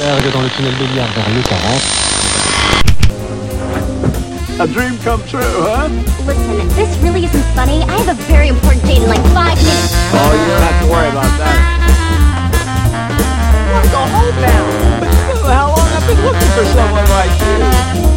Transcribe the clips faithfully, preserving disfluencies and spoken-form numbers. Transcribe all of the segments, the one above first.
Berg dans le tunnel de Liard vers le quarante. A dream come true, huh? Listen, this really isn't funny. I have a very important date in like five minutes. Oh, you don't have to worry about that. I want to go home now. But you know how long I've been looking for someone like you.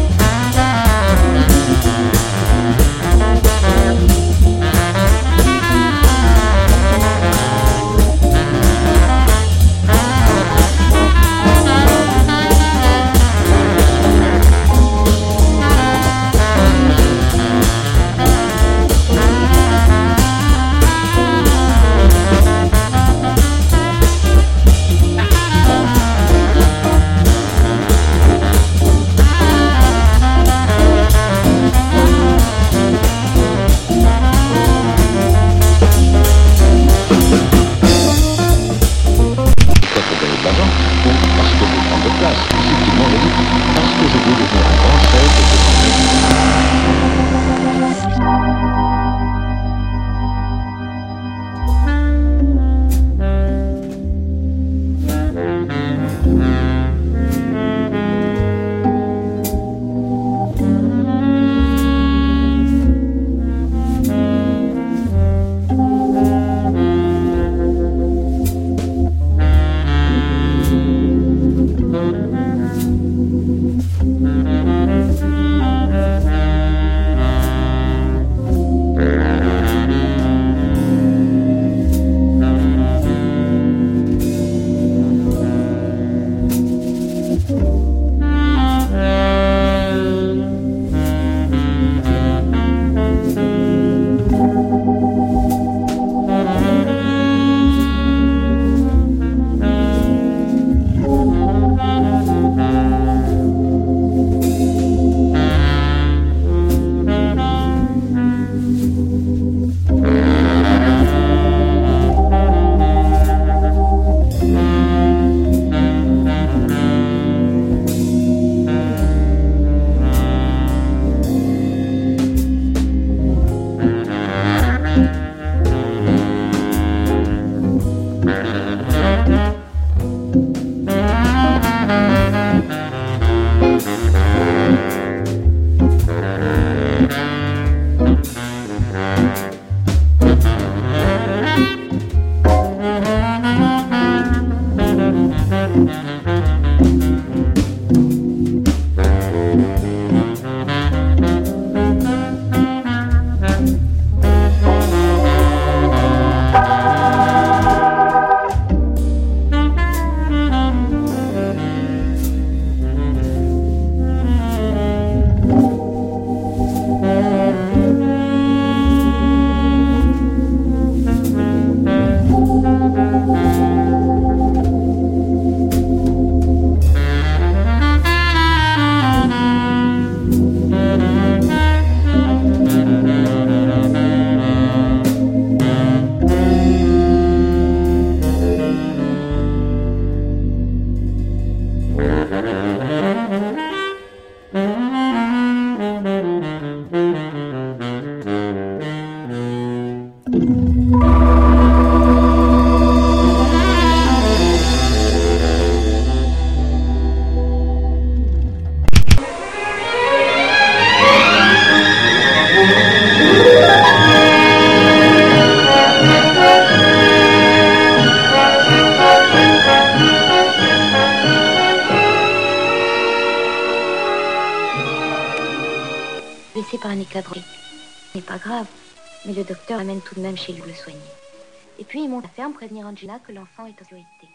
Blessé par un éclat de rire. Ce n'est pas grave, mais le docteur amène tout de même chez lui le soigner. Et puis il monte à la ferme prévenir Angela que l'enfant est en sécurité.